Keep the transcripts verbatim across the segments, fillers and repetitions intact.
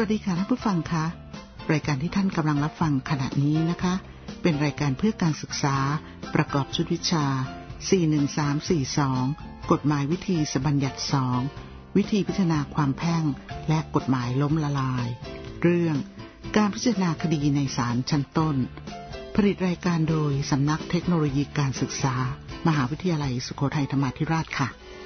วัสดีค่ะท่านผู้ฟังคะรายการที่ท่านกำลังรับฟังขณะนี้นะคะเป็นรายการเพื่อการศึกษาประกอบชุดวิชาสี่หนึ่งสามสี่สองกฎหมายวิธีสบัญญัติสองวิธีพิจารณาความแพ่งและกฎหมายล้มละลายเรื่องการพิจารณาคดีในศาลชั้นต้นผลิตรายการโดยสำนักเทคโนโลยีการศึกษามหาวิทยาลัยสุโขทัยธรรมาธิราชค่ะ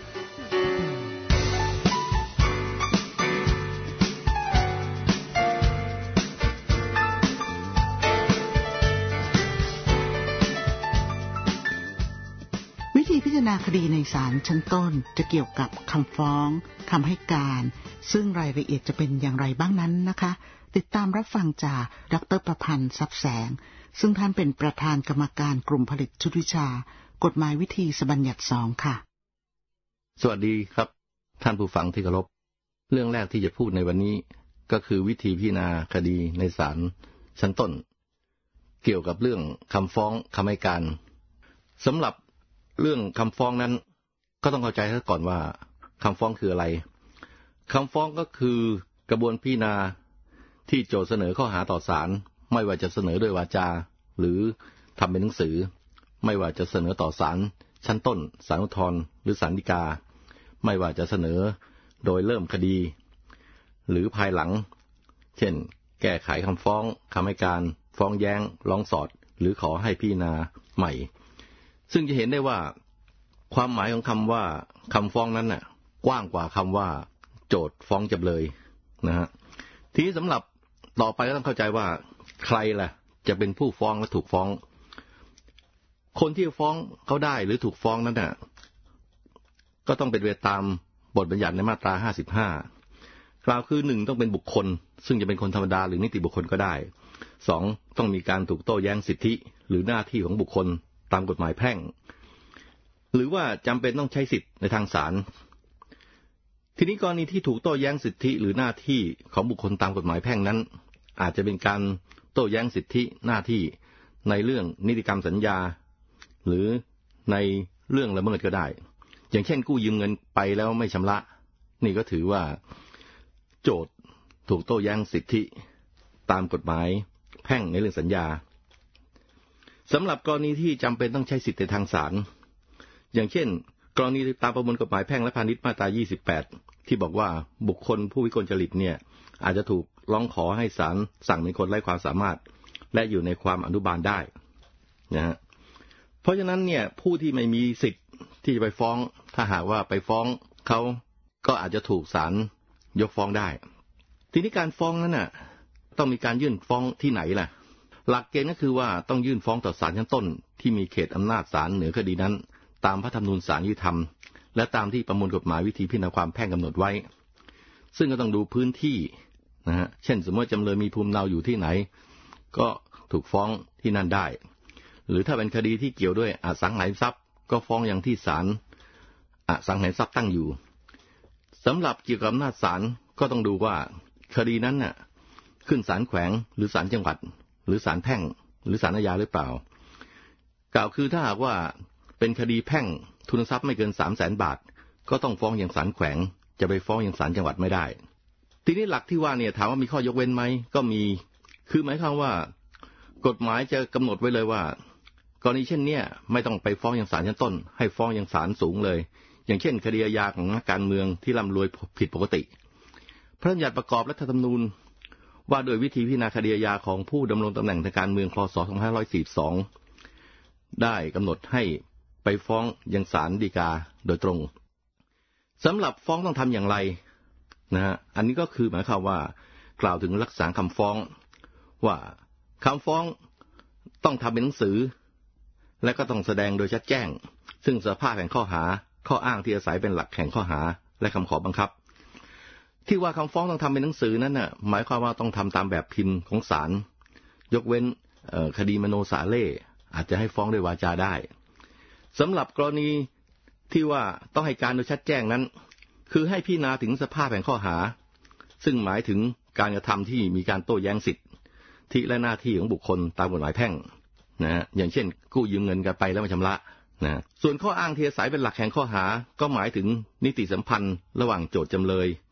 พิจารณาคดีในศาลชั้นต้นจะเกี่ยวกับคำฟ้องคำให้การซึ่งรายละเอียดจะเป็นอย่างไรบ้างนั้นนะคะติดตามรับฟังจากดร.ประพันธ์ทรัพย์แสงซึ่งท่านเป็นประธานกรรมการกลุ่มผลิตชุดวิชากฎหมายวิธีสบัญญัติสองค่ะสวัสดีครับท่านผู้ฟังที่เคารพเรื่องแรกที่จะพูดในวันนี้ก็คือวิธีพิจารณาคดีในศาลชั้นต้นเกี่ยวกับเรื่องคำฟ้องคำให้การสำหรับเรื่องคำฟ้องนั้นก็ต้องเข้าใจซะก่อนว่าคำฟ้องคืออะไรคำฟ้องก็คือกระบวนพิจารณาที่โจทก์เสนอข้อหาต่อศาลไม่ว่าจะเสนอด้วยวาจาหรือทำเป็นหนังสือไม่ว่าจะเสนอต่อศาลชั้นต้นศาลอุทธรณ์หรือศาลฎีกาไม่ว่าจะเสนอโดยเริ่มคดีหรือภายหลังเช่นแก้ไขคำฟ้องคำให้การฟ้องแย้งร้องสอดหรือขอให้พิจารณาใหม่ซึ่งจะเห็นได้ว่าความหมายของคำว่าคำฟ้องนั้นน่ะกว้างกว่าคำว่าโจทก์ฟ้องจำเลยนะฮะทีนี้สำหรับต่อไปก็ต้องเข้าใจว่าใครล่ะจะเป็นผู้ฟ้องและถูกฟ้องคนที่ฟ้องเขาได้หรือถูกฟ้องนั้นน่ะก็ต้องเป็นไปตามบทบัญญัติในมาตราห้าสิบห้ากล่าวคือหนึ่งต้องเป็นบุคคลซึ่งจะเป็นคนธรรมดาหรือนิติบุคคลก็ได้สองต้องมีการถูกโต้แย้งสิทธิหรือหน้าที่ของบุคคลตามกฎหมายแพ่งหรือว่าจำเป็นต้องใช้สิทธิ์ในทางศาลทีนี้กรณีที่ถูกโต้แย้งสิทธิหรือหน้าที่ของบุคคลตามกฎหมายแพ่งนั้นอาจจะเป็นการโต้แย้งสิทธิหน้าที่ในเรื่องนิติกรรมสัญญาหรือในเรื่องละเมิดก็ได้อย่างเช่นกู้ยืมเงินไปแล้วไม่ชำระนี่ก็ถือว่าโจทก์ถูกโต้แย้งสิทธิตามกฎหมายแพ่งในเรื่องสัญญาสำหรับกรณีที่จำเป็นต้องใช้สิทธิในทางศาลอย่างเช่นกรณีตามประมวลกฎหมายแพ่งและพาณิชย์มาตรายี่สิบแปดที่บอกว่าบุคคลผู้วิกลจริตเนี่ยอาจจะถูกร้องขอให้ศาลสั่งเป็นคนไร้ความสามารถและอยู่ในความอนุบาลได้นะฮะเพราะฉะนั้นเนี่ยผู้ที่ไม่มีสิทธิ์ที่จะไปฟ้องถ้าหากว่าไปฟ้องเขาก็อาจจะถูกศาลยกฟ้องได้ทีนี้การฟ้องนั้นน่ะต้องมีการยื่นฟ้องที่ไหนล่ะหลักเกณฑ์ก็คือว่าต้องยื่นฟ้องต่อศาลชั้นต้นที่มีเขตอำนาจศาลเหนือคดีนั้นตามพระธรรมนูญศาลยุติธรรมและตามที่ประมวลกฎหมายวิธีพิจารณาความแพ่งกำหนดไว้ซึ่งก็ต้องดูพื้นที่นะฮะเช่นสมมติจำเลยมีภูมิลำเนาอยู่ที่ไหนก็ถูกฟ้องที่นั่นได้หรือถ้าเป็นคดีที่เกี่ยวด้วยอสังหาริมทรัพย์ก็ฟ้องอย่างที่ศาลอสังหาริมทรัพย์ตั้งอยู่สำหรับเกี่ยวกับอำนาจศาลก็ต้องดูว่าคดีนั้นน่ะขึ้นศาลแขวงหรือศาลจังหวัดหรือศาลแพ่งหรือศาลอาญาหรือเปล่ากล่าวคือถ้าหากว่าเป็นคดีแพ่งทุนทรัพย์ไม่เกิน สามแสน บาทก็ต้องฟ้องอย่างศาลแขวงจะไปฟ้องอย่างศาลจังหวัดไม่ได้ทีนี้หลักที่ว่าเนี่ยถามว่ามีข้อยกเว้นไหมก็มีคือหมายความว่ากฎหมายจะกำหนดไว้เลยว่ากรณีเช่นเนี้ยไม่ต้องไปฟ้องอย่างศาลชั้นต้นให้ฟ้องอย่างศาลสูงเลยอย่างเช่นคดีอาญาของนักการเมืองที่ร่ำรวยผิดปกติพระราชบัญญัติประกอบรัฐธรรมนูญว่าโดยวิธีพิจารณาคดีอาญาของผู้ดำรงตำแหน่งทางการเมืองพ.ศ. สองพันห้าร้อยสี่สิบสองได้กำหนดให้ไปฟ้องยังศาลฎีกาโดยตรงสำหรับฟ้องต้องทำอย่างไรนะฮะอันนี้ก็คือหมายความว่ากล่าวถึงลักษณะคำฟ้องว่าคำฟ้องต้องทำเป็นหนังสือและก็ต้องแสดงโดยชัดแจ้งซึ่งสภาพแห่งข้อหาข้ออ้างที่อาศัยเป็นหลักแห่งข้อหาและคำขอบังคับที่ว่าคำฟ้องต้องทำเป็นหนังสือนั้นน่ะหมายความว่าต้องทำตามแบบพิมพ์ของศาลยกเว้นคดีมโนสาเล่อาจจะให้ฟ้องด้วยวาจาได้สำหรับกรณีที่ว่าต้องให้การโดยชัดแจ้งนั้นคือให้พิจารณาถึงสภาพแห่งข้อหาซึ่งหมายถึงการกระทำที่มีการโต้แย้งสิทธิและหน้าที่ของบุคคลตามกฎหมายแพ่งนะฮะอย่างเช่นกู้ยืมเงินกันไปแล้วไม่ชำระนะส่วนข้ออ้างที่อาศัยเป็นหลักแห่งข้อหาก็หมายถึงนิติสัมพันธ์ระหว่างโจทก์จำเลย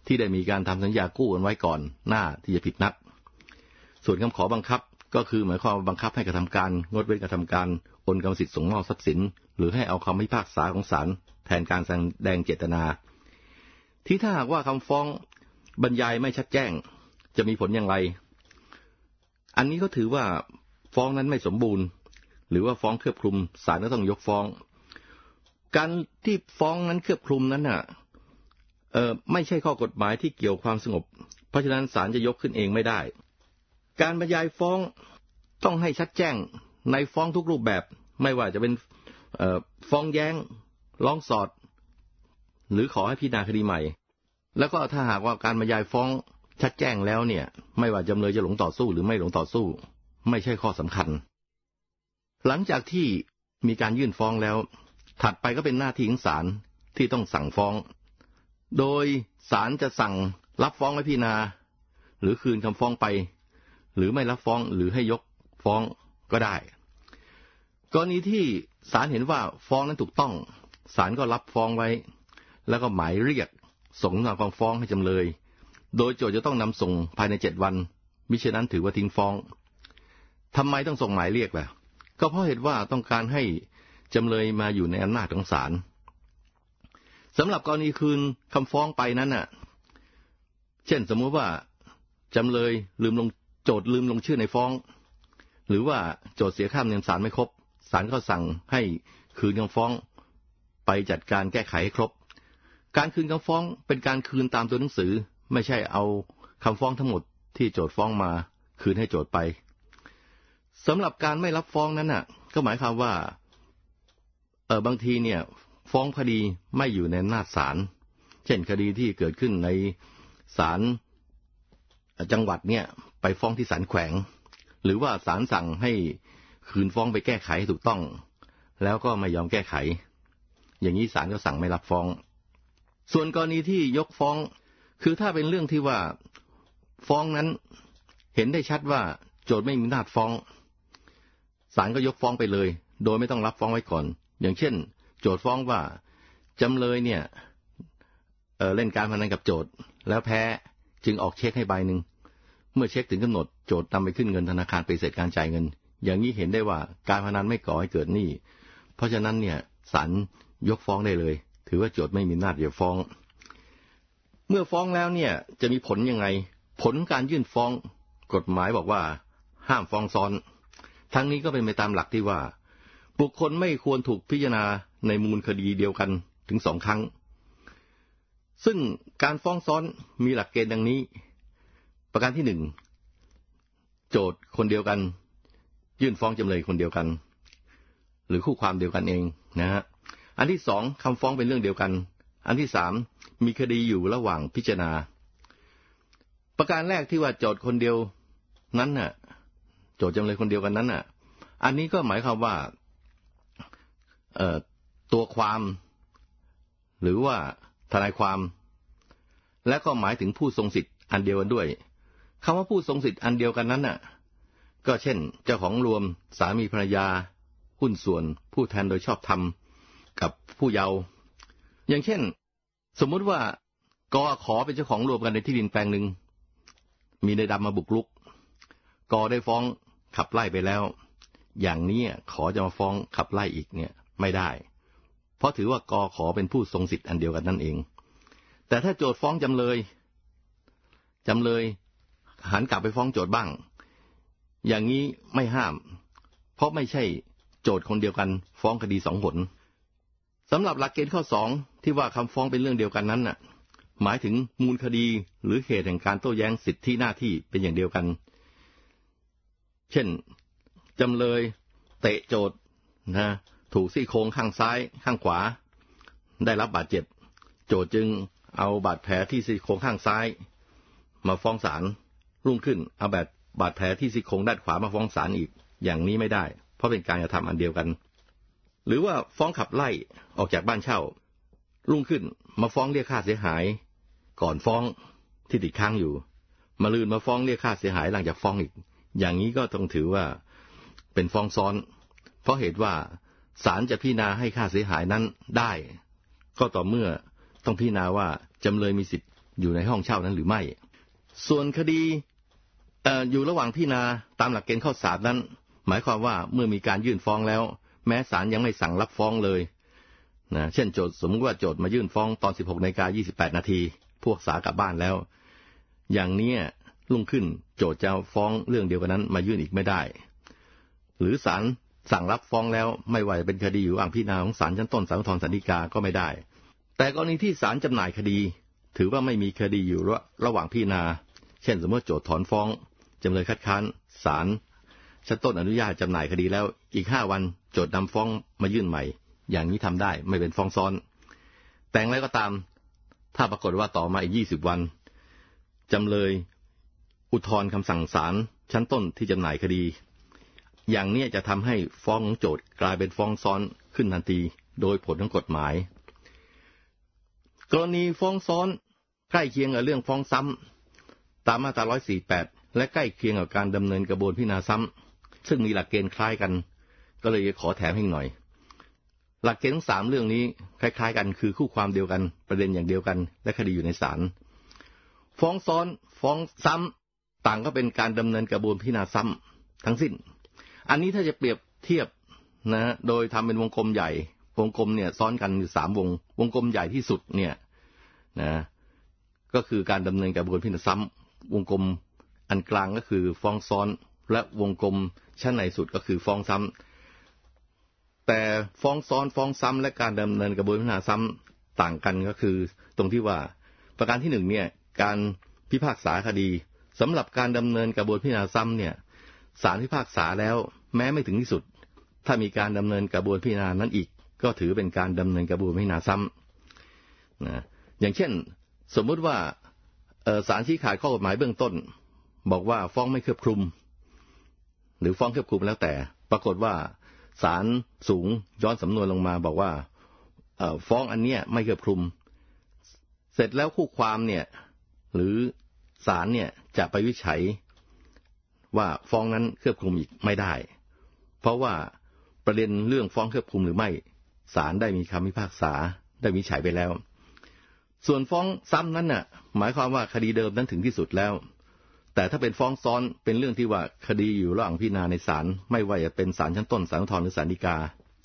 ที่ได้มีการทำสัญญากู้กันไว้ก่อนหน้าที่จะผิดนัดส่วนคำขอบังคับก็คือหมายความบังคับให้กระทำการงดเว้นกระทำการโอนกรรมสิทธิ์ส่งมอบทรัพย์สินหรือให้เอาคำพิพากษาของศาลแทนการแสดงเจตนาที่ถ้าหากว่าคำฟ้องบรรยายไม่ชัดแจ้งจะมีผลอย่างไรอันนี้ก็ถือว่าฟ้องนั้นไม่สมบูรณ์หรือว่าฟ้องเคลือบคลุมศาลก็ต้องยกฟ้องการที่ฟ้องนั้นเคลือบคลุมนั้นน่ะเอ่อไม่ใช่ข้อกฎหมายที่เกี่ยวความสงบเพราะฉะนั้นศาลจะยกขึ้นเองไม่ได้การบรรยายฟ้องต้องให้ชัดแจ้งในฟ้องทุกรูปแบบไม่ว่าจะเป็นเอ่อฟ้องแย้งร้องสอดหรือขอให้พิจารณาคดีใหม่แล้วก็ถ้าหากว่าการบรรยายฟ้องชัดแจ้งแล้วเนี่ยไม่ว่าจำเลยจะหลงต่อสู้หรือไม่หลงต่อสู้ไม่ใช่ข้อสำคัญหลังจากที่มีการยื่นฟ้องแล้วถัดไปก็เป็นหน้าที่ของศาลที่ต้องสั่งฟ้องโดยศาลจะสั่งรับฟ้องไว้พิจารณาหรือคืนคำฟ้องไปหรือไม่รับฟ้องหรือให้ยกฟ้องก็ได้กรณีที่ศาลเห็นว่าฟ้องนั้นถูกต้องศาลก็รับฟ้องไว้แล้วก็หมายเรียกส่งนำคำฟ้องให้จำเลยโดยโจทก์จะต้องนำส่งภายในเจ็ดวันมิฉะนั้นถือว่าทิ้งฟ้องทำไมต้องส่งหมายเรียกล่ะก็เพราะเหตุว่าต้องการให้จำเลยมาอยู่ในอำนาจของศาลสำหรับกรณีคืนคำฟ้องไปนั้นน่ะเช่นสมมุติว่าจำเลยลืมลงโจทก์ลืมลงชื่อในฟ้องหรือว่าโจทก์เสียค่าธรรมเนียมศาลไม่ครบศาลก็สั่งให้คืนคำฟ้องไปจัดการแก้ไขให้ครบการคืนคำฟ้องเป็นการคืนตามตัวหนังสือไม่ใช่เอาคำฟ้องทั้งหมดที่โจทก์ฟ้องมาคืนให้โจทก์ไปสำหรับการไม่รับฟ้องนั้นน่ะก็หมายความว่าเออบางทีเนี่ยฟ้องคดีไม่อยู่ในอำนาจศาลเช่นคดีที่เกิดขึ้นในศาลจังหวัดเนี่ยไปฟ้องที่ศาลแขวงหรือว่าศาลสั่งให้คืนฟ้องไปแก้ไขให้ถูกต้องแล้วก็ไม่ยอมแก้ไขอย่างนี้ศาลก็สั่งไม่รับฟ้องส่วนกรณีที่ยกฟ้องคือถ้าเป็นเรื่องที่ว่าฟ้องนั้นเห็นได้ชัดว่าโจทก์ไม่มีอำนาจฟ้องศาลก็ยกฟ้องไปเลยโดยไม่ต้องรับฟ้องไว้ก่อนอย่างเช่นโจทก์ฟ้องว่าจำเลยเนี่ย เอ่อ เล่นการพนันกับโจทก์แล้วแพ้จึงออกเช็คให้ใบหนึ่งเมื่อเช็คถึงกำหนดโจทก์นำไปขึ้นเงินธนาคารปฏิเสธการจ่ายเงินอย่างนี้เห็นได้ว่าการพนันไม่ก่อให้เกิดหนี้เพราะฉะนั้นเนี่ยศาลยกฟ้องได้เลยถือว่าโจทก์ไม่มีอำนาจจะฟ้องเมื่อฟ้องแล้วเนี่ยจะมีผลยังไงผลการยื่นฟ้องกฎหมายบอกว่าห้ามฟ้องซ้อนทั้งนี้ก็เป็นไปตามหลักที่ว่าบุคคลไม่ควรถูกพิจารณาในมูลคดีเดียวกันถึงสองครั้งซึ่งการฟ้องซ้อนมีหลักเกณฑ์ดังนี้ประการที่หนึ่งโจทก์คนเดียวกันยื่นฟ้องจำเลยคนเดียวกันหรือคู่ความเดียวกันเองนะฮะอันที่สองคำฟ้องเป็นเรื่องเดียวกันอันที่สามมีคดีอยู่ระหว่างพิจารณาประการแรกที่ว่าโจทก์คนเดียวนั้นน่ะโจทก์จำเลยคนเดียวกันนั้นน่ะอันนี้ก็หมายความว่าเอ่อตัวความหรือว่าทนายความและก็หมายถึงผู้ทรงสิทธิ์อันเดียวกันด้วยคำว่าผู้ทรงสิทธิ์อันเดียวกันนั้นน่ะก็เช่นเจ้าของรวมสามีภรรยาหุ้นส่วนผู้แทนโดยชอบธรรมกับผู้เยาว์อย่างเช่นสมมุติว่ากอขอเป็นเจ้าของรวมกันในที่ดินแปลงหนึ่งมีนายดำมาบุกรุกกอได้ฟ้องขับไล่ไปแล้วอย่างนี้ขอจะมาฟ้องขับไล่อีกเนี่ยไม่ได้เพราะถือว่ากอขอเป็นผู้ทรงสิทธิ์อันเดียวกันนั่นเองแต่ถ้าโจทก์ฟ้องจำเลยจำเลยหันกลับไปฟ้องโจทก์บ้างอย่างนี้ไม่ห้ามเพราะไม่ใช่โจทก์คนเดียวกันฟ้องคดีสองหนสำหรับหลักเกณฑ์ข้อสองที่ว่าคำฟ้องเป็นเรื่องเดียวกันนั้นน่ะหมายถึงมูลคดีหรือเหตุแห่งการโต้แย้งสิทธิหน้าที่เป็นอย่างเดียวกันเช่นจำเลยเตะโจทก์นะถูกซี่โครงข้างซ้ายข้างขวาได้รับบาดเจ็บโจทก์จึงเอาบาดแผลที่ซี่โครงข้างซ้ายมาฟ้องศาลรุ่งขึ้นเอาแบบบาดแผลที่ซี่โครงด้านขวามาฟ้องศาลอีกอย่างนี้ไม่ได้เพราะเป็นการกระทำอันเดียวกันหรือว่าฟ้องขับไล่ออกจากบ้านเช่ารุ่งขึ้นมาฟ้องเรียกค่าเสียหายก่อนฟ้องที่ติดค้างอยู่มาลืนมาฟ้องเรียกค่าเสียหายหลังจากฟ้องอีกอย่างนี้ก็ต้องถือว่าเป็นฟ้องซ้อนเพราะเหตุว่าศาลจะพิจารณาให้ค่าเสียหายนั้นได้ก็ต่อเมื่อต้องพิจารณาว่าจำเลยมีสิทธิ์อยู่ในห้องเช่านั้นหรือไม่ส่วนคดีเอ่ออยู่ระหว่างพิจารณาตามหลักเกณฑ์ข้อสามนั้นหมายความว่าเมื่อมีการยื่นฟ้องแล้วแม้ศาลยังไม่สั่งรับฟ้องเลยนะเช่นโจทก์สมมติว่าโจทก์มายื่นฟ้องตอน สิบหกนาฬิกายี่สิบแปดนาทีพวกศาลกลับบ้านแล้วอย่างนี้รุ่งขึ้นโจทก์จะฟ้องเรื่องเดียวกันนั้นมายื่นอีกไม่ได้หรือศาลสั่งรับฟ้องแล้วไม่ว่าจะเป็นคดีอยู่ระหว่างพิจารณาของศาลชั้นต้นศาลอุทธรณ์ศาลฎีกาก็ไม่ได้แต่กรณีที่ศาลจำหน่ายคดีถือว่าไม่มีคดีอยู่ระหว่างพิจารณาเช่นสมมติโจทก์ถอนฟ้องจำเลยคัดค้านศาลชั้นต้นอนุญาตจำหน่ายคดีแล้วอีกห้าวันโจทก์นำฟ้องมายื่นใหม่อย่างนี้ทำได้ไม่เป็นฟ้องซ้อนแต่อย่างไรก็ตามถ้าปรากฏว่าต่อมาอีกยี่สิบวันจำเลยอุทธรณ์คำสั่งศาลชั้นต้นที่จำหน่ายคดีอย่างนี้จะทำให้ฟ้องของโจทก์กลายเป็นฟ้องซ้อนขึ้นทันทีโดยผลของกฎหมายกรณีฟ้องซ้อนใกล้เคียงกับเรื่องฟ้องซ้ำตามมาตราหนึ่งร้อยสี่สิบแปดและใกล้เคียงกับการดำเนินกระบวนพิจารณาซ้ำซึ่งมีหลักเกณฑ์คล้ายกันก็เลยขอแถมให้หน่อยหลักเกณฑ์ทั้งสามเรื่องนี้คล้ายๆกันคือคู่ความเดียวกันประเด็นอย่างเดียวกันและคดีอยู่ในศาลฟ้องซ้อนฟ้องซ้ำต่างก็เป็นการดำเนินกระบวนพิจารณาซ้ำทั้งสิ้นอันนี้ถ้าจะเปรียบเทียบนะโดยทำเป็นวงกลมใหญ่วงกลมเนี่ยซ้อนกันอยู่สามวงวงกลมใหญ่ที่สุดเนี่ยนะก็คือการดำเนินกระบวนพิจารณาซ้ำวงกลมอันกลางก็คือฟ้องซ้อนและวงกลมชั้นในสุดก็คือฟ้องซ้ำแต่ฟ้องซ้อนฟ้องซ้ำและการดำเนินกระบวนพิจารณาซ้ำต่างกันก็คือตรงที่ว่าประการที่หนึ่งเนี่ยการพิพากษาคดีสำหรับการดำเนินกระบวนพิจารณาซ้ำเนี่ยศาลพิพากษาแล้วแม้ไม่ถึงที่สุดถ้ามีการดำเนินกระบวนพิจารณานั้นอีกก็ถือเป็นการดำเนินกระบวนพิจารณาซ้ำนะอย่างเช่นสมมุติว่าศาลชี้ขาดข้อกฎหมายเบื้องต้นบอกว่าฟ้องไม่ครอบคลุมหรือฟ้องครอบคลุมแล้วแต่ปรากฏว่าศาลสูงย้อนสำนวนลงมาบอกว่าฟ้องอันเนี้ยไม่ครอบคลุมเสร็จแล้วคู่ความเนี่ยหรือศาลเนี่ยจะไปวินิจฉัยว่าฟ้องนั้นครอบคลุมอีกไม่ได้เพราะว่าประเด็นเรื่องฟ้องครอบคลุมหรือไม่ศาลได้มีคำพิพากษาได้วินิจฉัยไปแล้วส่วนฟ้องซ้ำนั้นน่ะหมายความว่าคดีเดิมนั้นถึงที่สุดแล้วแต่ถ้าเป็นฟ้องซ้อนเป็นเรื่องที่ว่าคดีอยู่ระหว่างพิจารณาในศาลไม่ว่าจะเป็นศาลชั้นต้นศาลอุทธรณ์หรือศาลฎีกา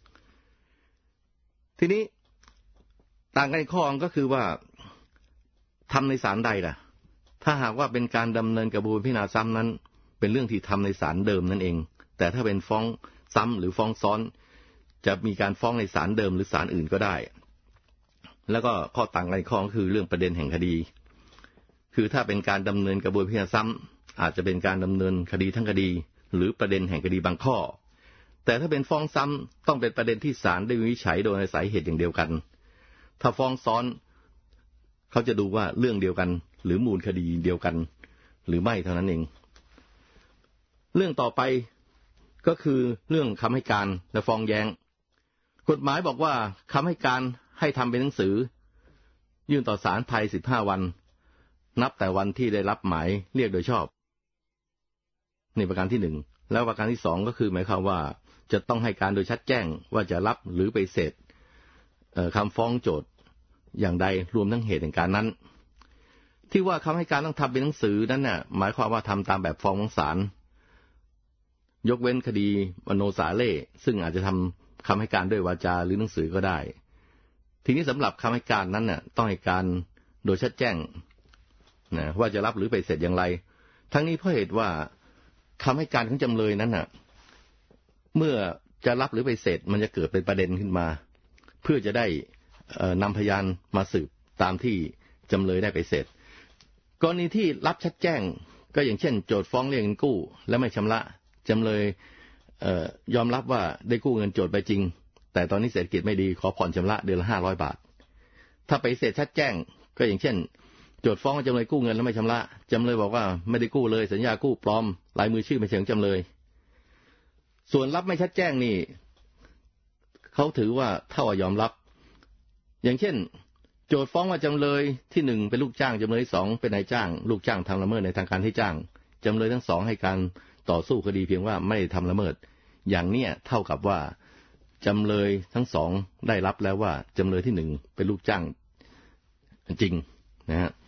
ทีนี้ต่างกันอีกข้อก็คือว่าทำในศาลใดล่ะถ้าหากว่าเป็นการดำเนินกระบวนพิจารณาซ้ำนั้นเป็นเรื่องที่ทำในศาลเดิมนั่นเองแต่ถ้าเป็นฟ้องซ้ำหรือฟ้องซ้อนจะมีการฟ้องในศาลเดิมหรือศาลอื่นก็ได้แล้วก็ข้อต่างกันอีกข้อก็คือเรื่องประเด็นแห่งคดีคือถ้าเป็นการดำเนินกระบวนพิจารณาซ้ำอาจจะเป็นการดำเนินคดีทั้งคดีหรือประเด็นแห่งคดีบางข้อแต่ถ้าเป็นฟ้องซ้ำต้องเป็นประเด็นที่ศาลได้วินิจฉัยโดยอาศัยเหตุอย่างเดียวกันถ้าฟ้องซ้อนเขาจะดูว่าเรื่องเดียวกันหรือมูลคดีเดียวกันหรือไม่เท่านั้นเองเรื่องต่อไปก็คือเรื่องคำให้การและฟ้องแย้งกฎหมายบอกว่าคำให้การให้ทำเป็นหนังสือยื่นต่อศาลภายสิบห้าวันนับแต่วันที่ได้รับหมายเรียกโดยชอบนี่ประการที่หนึ่งแล้วประการที่สองก็คือหมายความว่าจะต้องให้การโดยชัดแจ้งว่าจะรับหรือปฏิเสธคำฟ้องโจทก์อย่างใดรวมทั้งเหตุแห่งการนั้นที่ว่าคำให้การต้องทำเป็นหนังสือนั้นน่ะหมายความว่าทำตามแบบฟ้องของศาลยกเว้นคดีมโนสาเล่ซึ่งอาจจะทำคำให้การด้วยวาจาหรือหนังสือก็ได้ทีนี้สำหรับคำให้การนั้นน่ะต้องให้การโดยชัดแจ้งนะว่าจะรับหรือปฏิเสธอย่างไรทั้งนี้เพราะเหตุว่าคำให้การของจำเลยนั้นน่ะเมื่อจะรับหรือปฏิเสธมันจะเกิดเป็นประเด็นขึ้นมาเพื่อจะได้นำพยานมาสืบตามที่จำเลยได้ปฏิเสธกรณีที่รับชัดแจ้งก็อย่างเช่นโจทก์ฟ้องเรียกเงินกู้และไม่ชำระจำเลยเอ่อยอมรับว่าได้กู้เงินโจทก์ไปจริงแต่ตอนนี้เศรษฐกิจไม่ดีขอผ่อนชำระเดือนละห้าร้อยบาทถ้าปฏิเสธชัดแจ้งก็อย่างเช่นโจทก์ฟ้องจำเลยกู้เงินแล้วไม่ชำระจำเลยบอกว่าไม่ได้กู้เลยสัญญากู้ปลอมลายมือชื่อไม่ใช่ของจำเลยส่วนรับไม่ชัดแจ้งนี่เขาถือว่าเท่ากับยอมรับอย่างเช่นโจทก์ฟ้องว่าจำเลยที่หนึ่งเป็นลูกจ้างจำเลยที่สองเป็นนายจ้างลูกจ้างทำละเมิดในทางการให้จ้างจำเลยทั้งสองให้การต่อสู้คดีเพียงว่าไม่ได้ทำละเมิดอย่างเนี้ยเท่ากับว่าจำเลยทั้งสองได้รับแล้วว่าจำเลยที่หนึ่งเป็นลูกจ้างจริงนะฮะ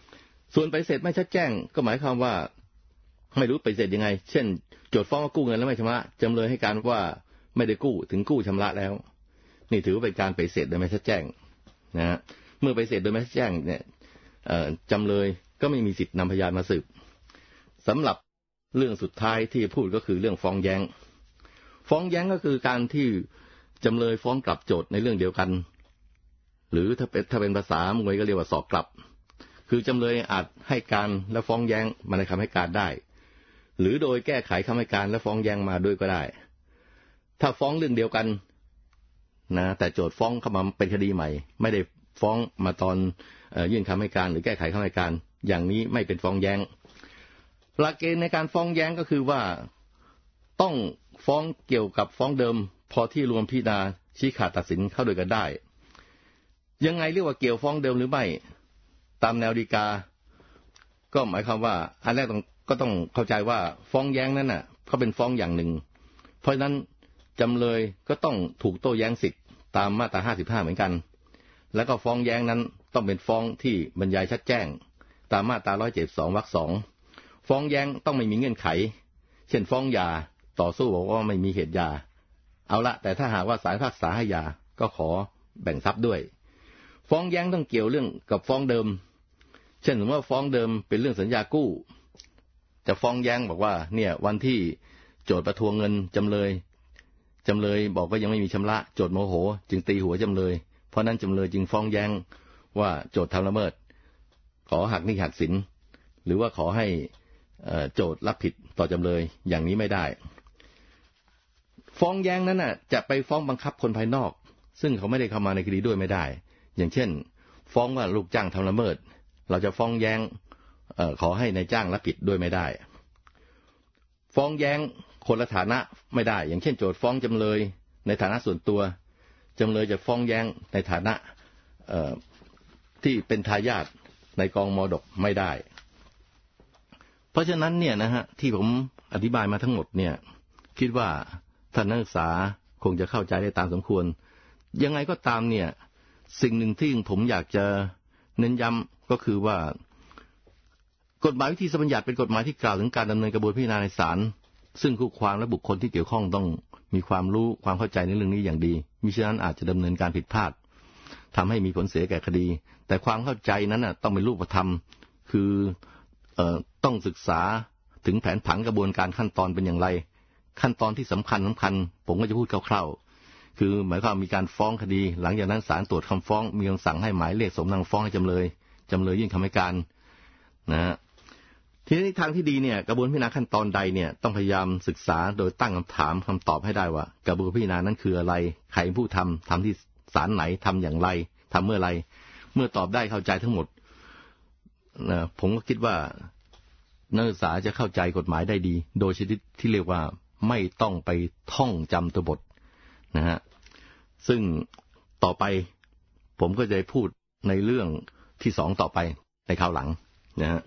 ส่วนปฏิเสธไม่ชัดแจ้งก็หมายความว่าไม่รู้ปฏิเสธยังไงเช่นโจทก์ฟ้องว่ากู้เงินแล้วไม่ชำระจำเลยให้การว่าไม่ได้กู้ถึงกู้ชำระแล้วนี่ถือว่าเป็นการปฏิเสธโดยไม่ชัดแจ้งนะฮะเมื่อปฏิเสธโดยไม่ชัดแจ้งเนี่ยจำเลยก็ไม่มีสิทธิ์นำพยานมาสืบสำหรับเรื่องสุดท้ายที่พูดก็คือเรื่องฟ้องแย้งฟ้องแย้งก็คือการที่จำเลยฟ้องกลับโจทก์ในเรื่องเดียวกันหรือถ้าเป็นถ้าเป็นภาษามวยก็เรียกว่าสอบกลับคือจำเลยอาจให้การและฟ้องแย้งมาในคำให้การได้หรือโดยแก้ไขคำให้การและฟ้องแย้งมาด้วยก็ได้ถ้าฟ้องเรื่องเดียวกันนะแต่โจทก์ฟ้องเข้ามาเป็นคดีใหม่ไม่ได้ฟ้องมาตอนเอ่อยื่นคำให้การหรือแก้ไขคำให้การอย่างนี้ไม่เป็นฟ้องแย้งหลักเกณฑ์ในการฟ้องแย้งก็คือว่าต้องฟ้องเกี่ยวกับฟ้องเดิมพอที่รวมพิจารณาชี้ขาดตัดสินเข้าด้วยกันได้ยังไงเรียกว่าเกี่ยวฟ้องเดิมหรือไม่ตามแนวฎีกาก็หมายความว่าอันแรกต้องก็ต้องเข้าใจว่าฟ้องแย้งนั้นน่ะเขาเป็นฟ้องอย่างหนึ่งเพราะฉะนั้นจำเลยก็ต้องถูกโต้แย้งสิทธิ์ตามมาตราห้าสิบห้าเหมือนกันแล้วก็ฟ้องแย้งนั้นต้องเป็นฟ้องที่บรรยายชัดแจ้งตามมาตราหนึ่งร้อยเจ็ดสิบสองวรรคสองฟ้องแย้งต้องไม่มีเงื่อนไขเช่นฟ้องหย่าต่อสู้บอกว่าไม่มีเหตุหย่าเอาละแต่ถ้าหากว่าศาลพิพากษาให้หย่าก็ขอแบ่งทรัพย์ด้วยฟ้องแย้งต้องเกี่ยวเรื่องกับฟ้องเดิมเช่นสมมติว่าฟ้องเดิมเป็นเรื่องสัญญากู้จะฟ้องแย้งบอกว่าเนี่ยวันที่โจทก์ประท้วงเงินจำเลยจำเลยบอกว่ายังไม่มีชำระโจทก์โมโหจึงตีหัวจำเลยเพราะนั้นจำเลยจึงฟ้องแย้งว่าโจทก์ทำละเมิดขอหักหนี้หักสินหรือว่าขอให้โจทก์รับผิดต่อจำเลยอย่างนี้ไม่ได้ฟ้องแย้งนั้นน่ะจะไปฟ้องบังคับคนภายนอกซึ่งเขาไม่ได้เข้ามาในคดีด้วยไม่ได้อย่างเช่นฟ้องว่าลูกจ้างทำละเมิดเราจะฟ้องแย้งเอ่อขอให้นายจ้างรับผิดด้วยไม่ได้ฟ้องแย้งคนละฐานะไม่ได้อย่างเช่นโจทก์ฟ้องจำเลยในฐานะส่วนตัวจำเลยจะฟ้องแย้งในฐานะเอ่อที่เป็นทายาทในกองมรดกไม่ได้เพราะฉะนั้นเนี่ยนะฮะที่ผมอธิบายมาทั้งหมดเนี่ยคิดว่าท่านนักศึกษาคงจะเข้าใจได้ตามสมควรยังไงก็ตามเนี่ยสิ่งหนึ่งที่ผมอยากจะเน้นย้ำก็คือว่ากฎหมายวิธีบัญญัติเป็นกฎหมายที่กล่าวถึงการดำเนินกระบวนการพิจารณาในศาลซึ่งคู่ความและบุคคลที่เกี่ยวข้องต้องมีความรู้ความเข้าใจในเรื่องนี้อย่างดีมิฉะนั้นอาจจะดำเนินการผิดพลาดทำให้มีผลเสียแก่คดีแต่ความเข้าใจนั้นน่ะต้องเป็นรูปธรรมคือเอ่อต้องศึกษาถึงแผนผังกระบวนการขั้นตอนเป็นอย่างไรขั้นตอนที่สำคัญสำคัญผมก็จะพูดคร่าวๆคือหมายความมีการฟ้องคดีหลังจากนั้นศาลตรวจคำฟ้องมีคำสั่งให้หมายเรียกสมนางฟ้องให้จำเลยจำเลยยื่นคำให้การนะฮะทีนี้ทางที่ดีเนี่ยกระบวนการพิจารณาขั้นตอนใดเนี่ยต้องพยายามศึกษาโดยตั้งคำถามคำตอบให้ได้ว่ากระบวนการพิจารณานั้นคืออะไรใครผู้ทำทำที่ศาลไหนทำอย่างไรทำเมื่อไรเมื่อตอบได้เข้าใจทั้งหมดนะผมก็คิดว่านักศึกษาจะเข้าใจกฎหมายได้ดีโดยชนิดที่เรียกว่าไม่ต้องไปท่องจำตัวบทนะฮะซึ่งต่อไปผมก็จะพูดในเรื่องที่สองต่อไปในคราวหลังนะฮะ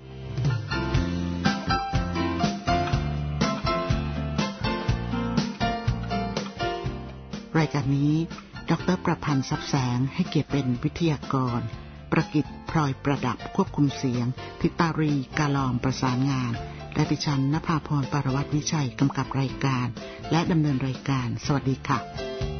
รายการนี้ดร.ประพันธ์ทรัพย์แสงให้เกียรติเป็นวิทยากรประกิตพลอยประดับควบคุมเสียงทิตารีกาลอมประสานงานและดิฉันณภาพร ปารวัตรวิชัยกำกับรายการและดำเนินรายการสวัสดีค่ะ